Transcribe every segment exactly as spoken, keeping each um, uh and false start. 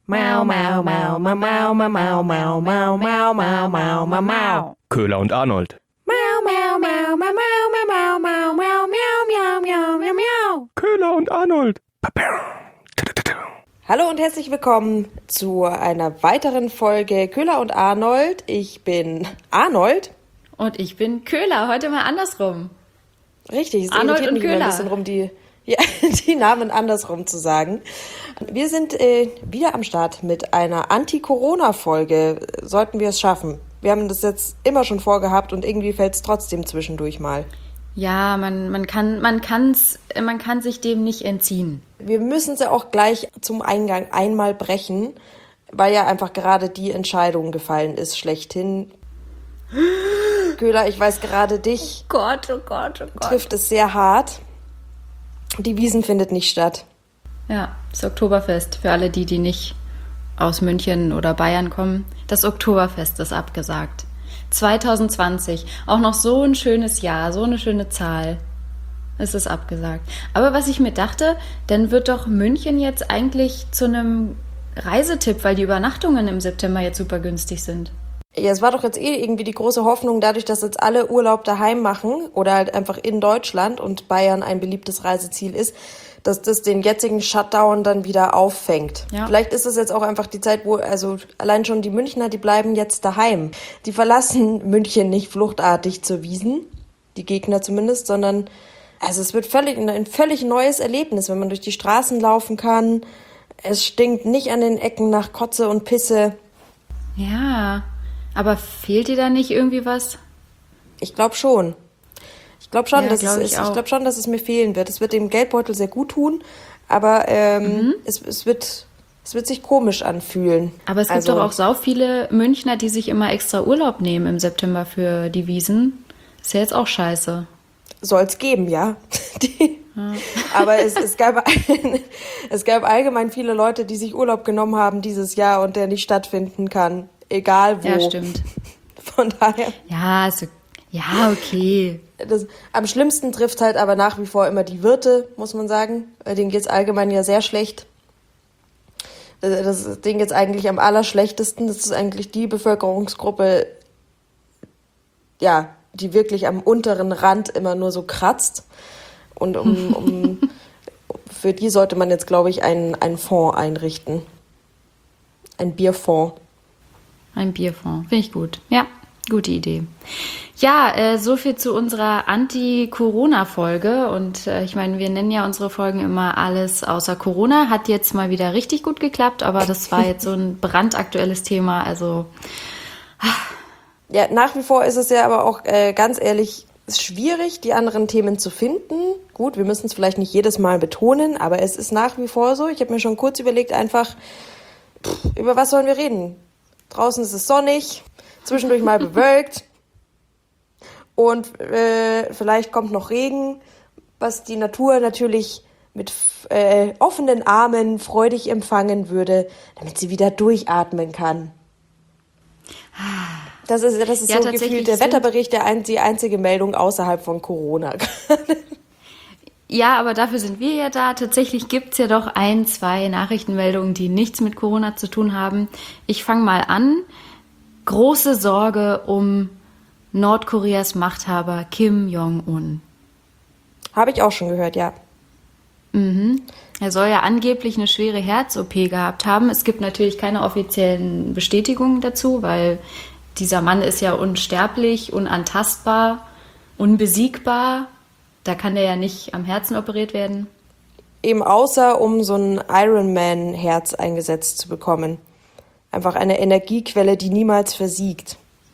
Mau, mau, mau, mau, mau, mau, mau, mau, mau, mau, mau, mau, mau, mau. Köhler und Arnold. Mau, mau, mau, mau, mau, mau, mau, mau, mau, miau, miau, miau, miau, miau. Köhler und Arnold. Hallo und herzlich willkommen zu einer weiteren Folge Köhler und Arnold. Ich bin Arnold. Und ich bin Köhler, heute mal andersrum. Richtig, es Arnold irritiert und mich immer ein Köhler. bisschen rum, die, ja, die Namen andersrum zu sagen. Wir sind äh, wieder am Start mit einer Anti-Corona-Folge. Sollten wir es schaffen. Wir haben das jetzt immer schon vorgehabt und irgendwie fällt es trotzdem zwischendurch mal. Ja, man, man kann, man kann's, man kann sich dem nicht entziehen. Wir müssen sie auch gleich zum Eingang einmal brechen, weil ja einfach gerade die Entscheidung gefallen ist, schlechthin. Köhler, ich weiß, gerade dich Gott, oh Gott, oh Gott. trifft es sehr hart. Die Wiesn findet nicht statt. Ja, das Oktoberfest, für alle die, die nicht aus München oder Bayern kommen. Das Oktoberfest ist abgesagt. zwanzig zwanzig, auch noch so ein schönes Jahr, so eine schöne Zahl. Es ist abgesagt. Aber was ich mir dachte, dann wird doch München jetzt eigentlich zu einem Reisetipp, weil die Übernachtungen im September jetzt super günstig sind. Ja, es war doch jetzt eh irgendwie die große Hoffnung, dadurch, dass jetzt alle Urlaub daheim machen oder halt einfach in Deutschland und Bayern ein beliebtes Reiseziel ist, dass das den jetzigen Shutdown dann wieder auffängt. Ja. Vielleicht ist es jetzt auch einfach die Zeit, wo, also allein schon die Münchner, die bleiben jetzt daheim. Die verlassen München nicht fluchtartig zur Wiesn, die Gegner zumindest, sondern also es wird völlig ein völlig neues Erlebnis, wenn man durch die Straßen laufen kann. Es stinkt nicht an den Ecken nach Kotze und Pisse. Ja, aber fehlt dir da nicht irgendwie was? Ich glaube schon. Ich glaube schon, Ja, dass glaub es ich ist, auch. ich glaube schon, dass es mir fehlen wird. Es wird dem Geldbeutel sehr gut tun, aber ähm, Mhm. es, es wird es wird sich komisch anfühlen. Aber es gibt Also, doch auch sau viele Münchner, die sich immer extra Urlaub nehmen im September für die Wiesn. Ist ja jetzt auch scheiße. soll's geben, ja. Die, aber es, es gab ein, es gab allgemein viele Leute, die sich Urlaub genommen haben dieses Jahr und der nicht stattfinden kann, egal wo. Ja, stimmt. Von daher, Ja, also, ja, okay. das, am schlimmsten trifft halt aber nach wie vor immer die Wirte, muss man sagen. Denen geht's allgemein ja sehr schlecht. Das, das Ding jetzt eigentlich am allerschlechtesten. Das ist eigentlich die Bevölkerungsgruppe, ja, die wirklich am unteren Rand immer nur so kratzt. Und um, um für die sollte man jetzt, glaube ich, einen, einen Fonds einrichten. Ein Bierfonds. Ein Bierfonds. Finde ich gut. Ja, gute Idee. Ja, äh, so viel zu unserer Anti-Corona-Folge. Und äh, ich meine, wir nennen ja unsere Folgen immer alles außer Corona. Hat jetzt mal wieder richtig gut geklappt, aber das war jetzt so ein brandaktuelles Thema. Also, Ja, nach wie vor ist es ja aber auch äh, ganz ehrlich schwierig, die anderen Themen zu finden. Gut, wir müssen es vielleicht nicht jedes Mal betonen, aber es ist nach wie vor so. Ich habe mir schon kurz überlegt, einfach, pff, über was sollen wir reden? Draußen ist es sonnig, zwischendurch mal bewölkt und äh, vielleicht kommt noch Regen, was die Natur natürlich mit äh, offenen Armen freudig empfangen würde, damit sie wieder durchatmen kann. Das ist, das ist Ja, so tatsächlich gefühlt der sind- Wetterbericht, der ein, die einzige Meldung außerhalb von Corona. ja, aber dafür sind wir ja da. Tatsächlich gibt's ja doch ein, zwei Nachrichtenmeldungen, die nichts mit Corona zu tun haben. Ich fange mal an. Große Sorge um Nordkoreas Machthaber Kim Jong-un. Habe ich auch schon gehört, ja. Er soll ja angeblich eine schwere Herz-O P gehabt haben. Es gibt natürlich keine offiziellen Bestätigungen dazu, weil dieser Mann ist ja unsterblich, unantastbar, unbesiegbar. Da kann der ja nicht am Herzen operiert werden. Eben außer, um so ein Ironman-Herz eingesetzt zu bekommen. Einfach eine Energiequelle, die niemals versiegt.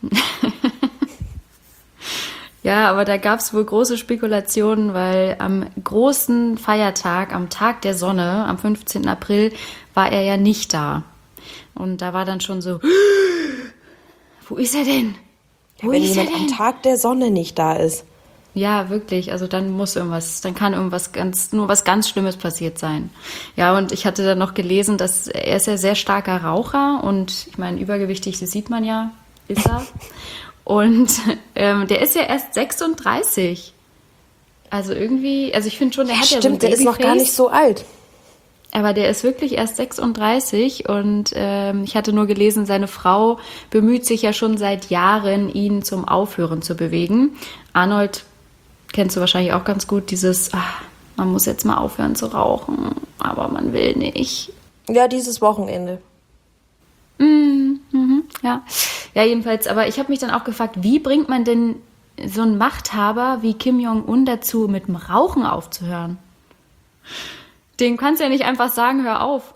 Ja, aber da gab es wohl große Spekulationen, weil am großen Feiertag, am Tag der Sonne, am fünfzehnten April, war er ja nicht da. Und da war dann schon so, wo ist er denn? Wo Wenn ist er jemand am denn? Tag der Sonne nicht da ist. Ja, wirklich. Also dann muss irgendwas, dann kann irgendwas ganz, nur was ganz Schlimmes passiert sein. Ja, und ich hatte dann noch gelesen, dass er ist ja sehr starker Raucher und ich meine, übergewichtig, das sieht man ja, ist er. Und ähm, der ist ja erst sechsunddreißig. Also irgendwie, also ich finde schon, der hat ja so ein Stimmt, der ist noch gar Babyface. nicht so alt. Aber der ist wirklich erst sechsunddreißig und ähm, ich hatte nur gelesen, seine Frau bemüht sich ja schon seit Jahren, ihn zum Aufhören zu bewegen. Arnold kennst du wahrscheinlich auch ganz gut, dieses, ach, man muss jetzt mal aufhören zu rauchen, aber man will nicht. Ja, dieses Wochenende. Mm, mhm, ja. ja, jedenfalls, aber ich habe mich dann auch gefragt, wie bringt man denn so einen Machthaber wie Kim Jong-un dazu, mit dem Rauchen aufzuhören? Dem kannst du ja nicht einfach sagen, hör auf.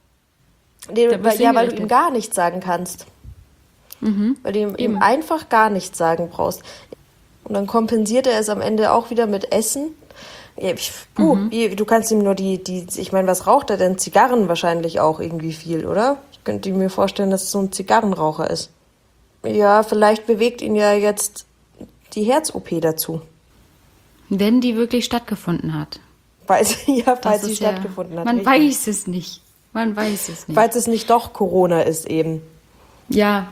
Den, weil, ja, weil du ihm gar nichts sagen kannst. Mhm. Weil du ihm, ihm einfach gar nichts sagen brauchst. Und dann kompensiert er es am Ende auch wieder mit Essen. Ja, ich, puh, mhm. Du kannst ihm nur die, die, ich meine, was raucht er denn? Zigarren wahrscheinlich auch irgendwie viel, oder? Ich könnte mir vorstellen, dass es so ein Zigarrenraucher ist. Ja, vielleicht bewegt ihn ja jetzt die Herz-O P dazu. Wenn die wirklich stattgefunden hat. Falls, ja, falls sie ja, stattgefunden hat. Man richtig. weiß es nicht. Man weiß es nicht. Falls es nicht doch Corona ist eben. Ja,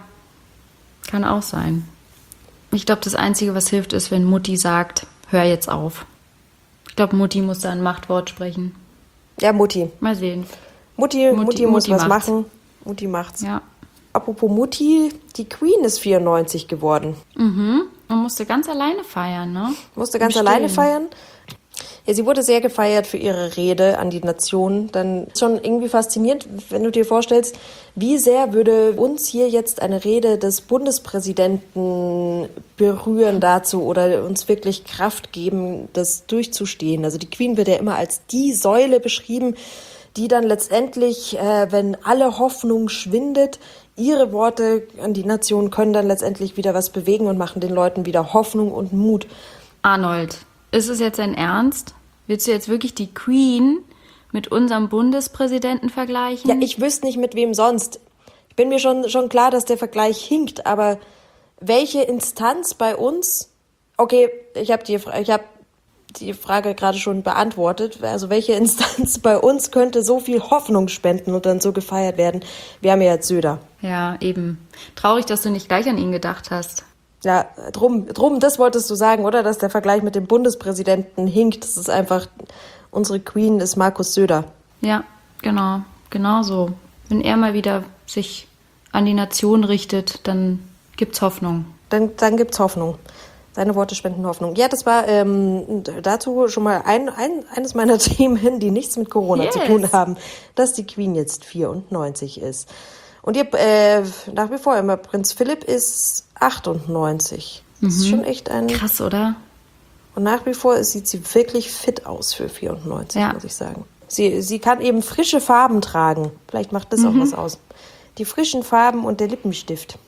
kann auch sein. Ich glaube, das Einzige, was hilft, ist, wenn Mutti sagt, hör jetzt auf. Ich glaube, Mutti muss da ein Machtwort sprechen. Ja, Mutti. Mal sehen. Mutti, Mutti, Mutti muss Mutti was macht's. machen. Mutti macht's. Ja. Apropos Mutti, die Queen ist vierundneunzig geworden. Mhm. Und musste ganz alleine feiern, ne? Musste ganz Im alleine Stillen. feiern. Ja, sie wurde sehr gefeiert für ihre Rede an die Nation. Dann ist schon irgendwie faszinierend, wenn du dir vorstellst, wie sehr würde uns hier jetzt eine Rede des Bundespräsidenten berühren dazu oder uns wirklich Kraft geben, das durchzustehen. Also die Queen wird ja immer als die Säule beschrieben, die dann letztendlich, äh, wenn alle Hoffnung schwindet, ihre Worte an die Nation können dann letztendlich wieder was bewegen und machen den Leuten wieder Hoffnung und Mut. Arnold, ist es jetzt dein Ernst? Willst du jetzt wirklich die Queen mit unserem Bundespräsidenten vergleichen? Ja, ich wüsste nicht, mit wem sonst. Ich bin mir schon, schon klar, dass der Vergleich hinkt, aber welche Instanz bei uns... Okay, ich habe die, ich hab die Frage gerade schon beantwortet. Also welche Instanz bei uns könnte so viel Hoffnung spenden und dann so gefeiert werden? Wir haben ja jetzt Söder. Ja, eben. Traurig, dass du nicht gleich an ihn gedacht hast. Ja, drum, drum, das wolltest du sagen, oder? Dass der Vergleich mit dem Bundespräsidenten hinkt. Das ist einfach, unsere Queen ist Markus Söder. Ja, genau, genau so. Wenn er mal wieder sich an die Nation richtet, dann gibt's Hoffnung. Dann, dann gibt's Hoffnung. Seine Worte spenden Hoffnung. Ja, das war ähm, dazu schon mal ein, ein, eines meiner Themen, die nichts mit Corona Yes. zu tun haben, dass die Queen jetzt vierundneunzig ist. Und ihr, äh, nach wie vor immer, Prinz Philipp ist achtundneunzig. Das Mhm. ist schon echt ein... Krass, oder? Und nach wie vor sieht sie wirklich fit aus für vierundneunzig, Ja. muss ich sagen. Sie, sie kann eben frische Farben tragen. Vielleicht macht das Mhm. auch was aus. Die frischen Farben und der Lippenstift.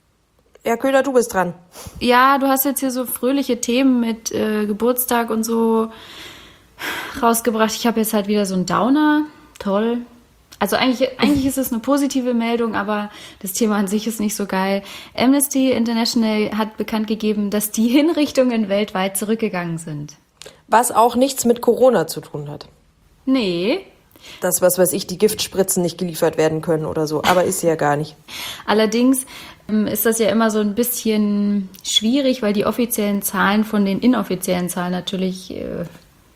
Ja, Köhler, du bist dran. Ja, du hast jetzt hier so fröhliche Themen mit äh, Geburtstag und so rausgebracht. Ich habe jetzt halt wieder so einen Downer. Toll. Also eigentlich, eigentlich ist es eine positive Meldung, aber das Thema an sich ist nicht so geil. Amnesty International hat bekannt gegeben, dass die Hinrichtungen weltweit zurückgegangen sind. Was auch nichts mit Corona zu tun hat. Nee. Das, was weiß ich, die Giftspritzen nicht geliefert werden können oder so. Aber ist sie ja gar nicht. Allerdings ähm, ist das ja immer so ein bisschen schwierig, weil die offiziellen Zahlen von den inoffiziellen Zahlen natürlich äh,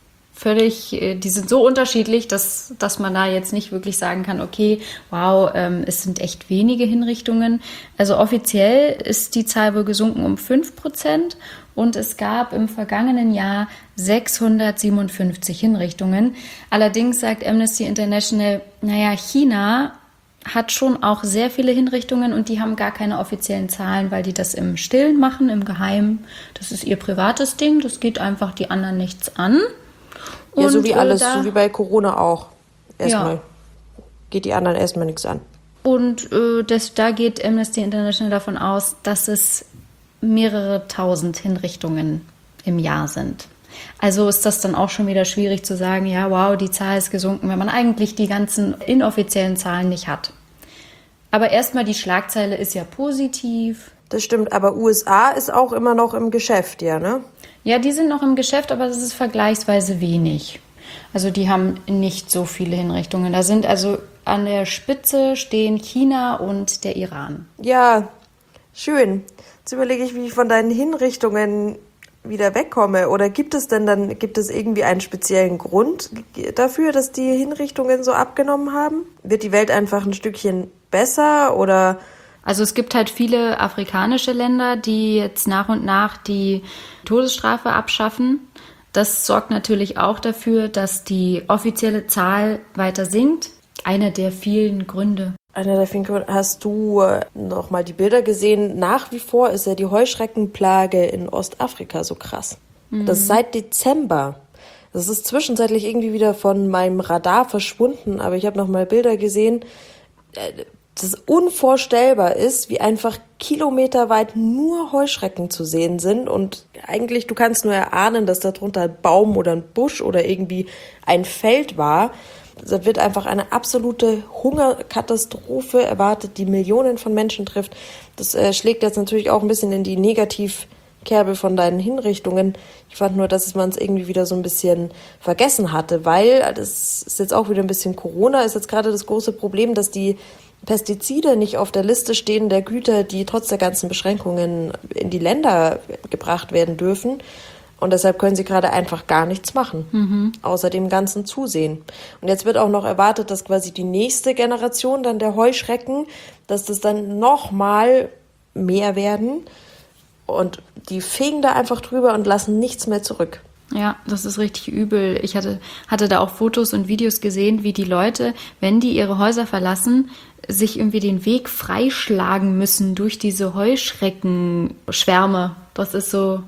völlig, äh, die sind so unterschiedlich, dass, dass man da jetzt nicht wirklich sagen kann, okay, wow, ähm, es sind echt wenige Hinrichtungen. Also offiziell ist die Zahl wohl gesunken um fünf Prozent und es gab im vergangenen Jahr sechshundertsiebenundfünfzig Hinrichtungen. Allerdings sagt Amnesty International, naja, China hat schon auch sehr viele Hinrichtungen und die haben gar keine offiziellen Zahlen, weil die das im Stillen machen, im Geheimen. Das ist ihr privates Ding, das geht einfach die anderen nichts an. Ja, so Und, wie äh, alles, da- so wie bei Corona auch. Erstmal. Ja. Geht die anderen erstmal nichts an. Und äh, das, da geht Amnesty International davon aus, dass es mehrere tausend Hinrichtungen im Jahr sind. Also ist das dann auch schon wieder schwierig zu sagen, ja, wow, die Zahl ist gesunken, wenn man eigentlich die ganzen inoffiziellen Zahlen nicht hat. Aber erstmal die Schlagzeile ist ja positiv. Das stimmt, aber U S A ist auch immer noch im Geschäft, ja, ne? Ja, die sind noch im Geschäft, aber das ist vergleichsweise wenig. Also die haben nicht so viele Hinrichtungen. Da sind also an der Spitze stehen China und der Iran. Ja, schön. Jetzt überlege ich, wie ich von deinen Hinrichtungen wieder wegkomme? Oder gibt es denn dann, gibt es irgendwie einen speziellen Grund dafür, dass die Hinrichtungen so abgenommen haben? Wird die Welt einfach ein Stückchen besser oder? Also es gibt halt viele afrikanische Länder, die jetzt nach und nach die Todesstrafe abschaffen. Das sorgt natürlich auch dafür, dass die offizielle Zahl weiter sinkt. Einer der vielen Gründe. Einer der vielen Gründe. Hast du äh, noch mal die Bilder gesehen? Nach wie vor ist ja die Heuschreckenplage in Ostafrika so krass. Mhm. Das ist seit Dezember. Das ist zwischenzeitlich irgendwie wieder von meinem Radar verschwunden, aber ich habe noch mal Bilder gesehen, äh, dass es unvorstellbar ist, wie einfach kilometerweit nur Heuschrecken zu sehen sind und eigentlich, du kannst nur erahnen, dass da drunter ein Baum oder ein Busch oder irgendwie ein Feld war. Da wird einfach eine absolute Hungerkatastrophe erwartet, die Millionen von Menschen trifft. Das äh, schlägt jetzt natürlich auch ein bisschen in die Negativkerbe von deinen Hinrichtungen. Ich fand nur, dass man es irgendwie wieder so ein bisschen vergessen hatte, weil, das ist jetzt auch wieder ein bisschen Corona, ist jetzt gerade das große Problem, dass die Pestizide nicht auf der Liste stehen der Güter, die trotz der ganzen Beschränkungen in die Länder gebracht werden dürfen. Und deshalb können sie gerade einfach gar nichts machen, mhm. außer dem Ganzen zusehen. Und jetzt wird auch noch erwartet, dass quasi die nächste Generation dann der Heuschrecken, dass das dann noch mal mehr werden. Und die fegen da einfach drüber und lassen nichts mehr zurück. Ja, das ist richtig übel. Ich hatte, hatte da auch Fotos und Videos gesehen, wie die Leute, wenn die ihre Häuser verlassen, sich irgendwie den Weg freischlagen müssen durch diese Heuschreckenschwärme. Das ist so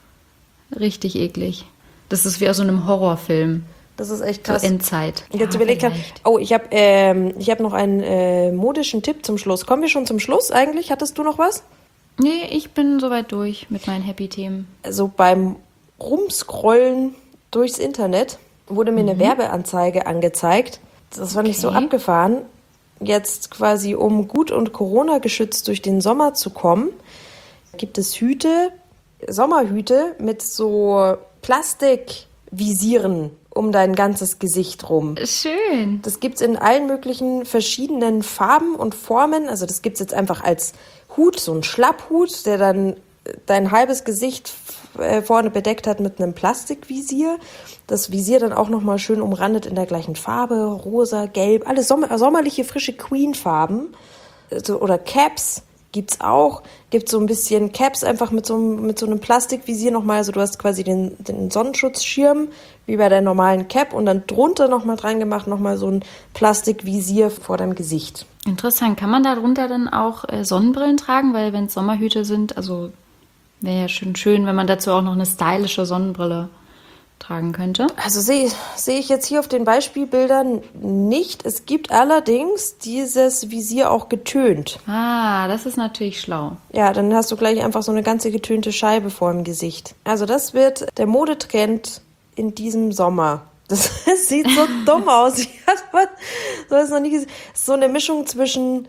richtig eklig. Das ist wie aus so einem Horrorfilm. Das ist echt krass. So Endzeit. Und jetzt ja, überlegt habe, oh, ich habe ähm, ich hab noch einen äh, modischen Tipp zum Schluss. Kommen wir schon zum Schluss eigentlich? Hattest du noch was? Nee, ich bin soweit durch mit meinen Happy-Themen. Also beim Rumscrollen durchs Internet wurde mir mhm. eine Werbeanzeige angezeigt. Das fand okay. ich so abgefahren. Jetzt quasi, um gut und Corona geschützt durch den Sommer zu kommen, gibt es Hüte, Sommerhüte mit so Plastikvisieren um dein ganzes Gesicht rum. Schön. Das gibt's in allen möglichen verschiedenen Farben und Formen. Also das gibt's jetzt einfach als Hut, so ein Schlapphut, der dann dein halbes Gesicht vorne bedeckt hat mit einem Plastikvisier. Das Visier dann auch nochmal schön umrandet in der gleichen Farbe, rosa, gelb, alle sommer- sommerliche, frische Queen-Farben. Also, oder Caps gibt's auch. Gibt so ein bisschen Caps einfach mit so, mit so einem Plastikvisier nochmal. Also du hast quasi den, den Sonnenschutzschirm wie bei der normalen Cap und dann drunter nochmal dran gemacht, nochmal so ein Plastikvisier vor deinem Gesicht. Interessant. Kann man darunter dann auch äh, Sonnenbrillen tragen? Weil wenn es Sommerhüte sind, also wäre ja schön schön, wenn man dazu auch noch eine stylische Sonnenbrille tragen könnte. Also sehe sehe ich jetzt hier auf den Beispielbildern nicht. Es gibt allerdings dieses Visier auch getönt. Ah, das ist natürlich schlau. Ja, dann hast du gleich einfach so eine ganze getönte Scheibe vor dem Gesicht. Also das wird der Modetrend in diesem Sommer. Das sieht so dumm aus. Ich habe sowas noch nie gesehen. So eine Mischung zwischen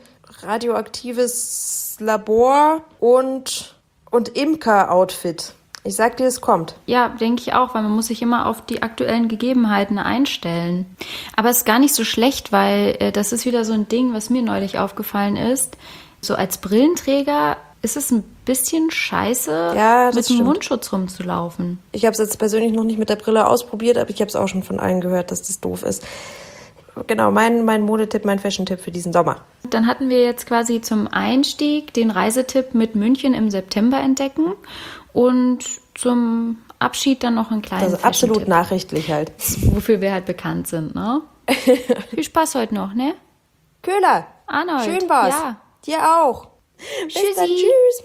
radioaktives Labor und, und Imker-Outfit. Ich sag dir, es kommt. Ja, denke ich auch, weil man muss sich immer auf die aktuellen Gegebenheiten einstellen. Aber es ist gar nicht so schlecht, weil äh, das ist wieder so ein Ding, was mir neulich aufgefallen ist. So als Brillenträger ist es ein bisschen scheiße, ja, das mit dem stimmt. Mundschutz rumzulaufen. Ich habe es jetzt persönlich noch nicht mit der Brille ausprobiert, aber ich habe es auch schon von allen gehört, dass das doof ist. Genau, mein, mein Modetipp, mein Fashion-Tipp für diesen Sommer. Dann hatten wir jetzt quasi zum Einstieg den Reisetipp mit München im September entdecken und zum Abschied dann noch einen kleinen Also absolut nachrichtlich halt. Wofür wir halt bekannt sind, ne? Viel Spaß heute noch, ne? Köhler. Arnold. Schön war's. Ja. Dir auch. Bis Tschüssi. dann, tschüss.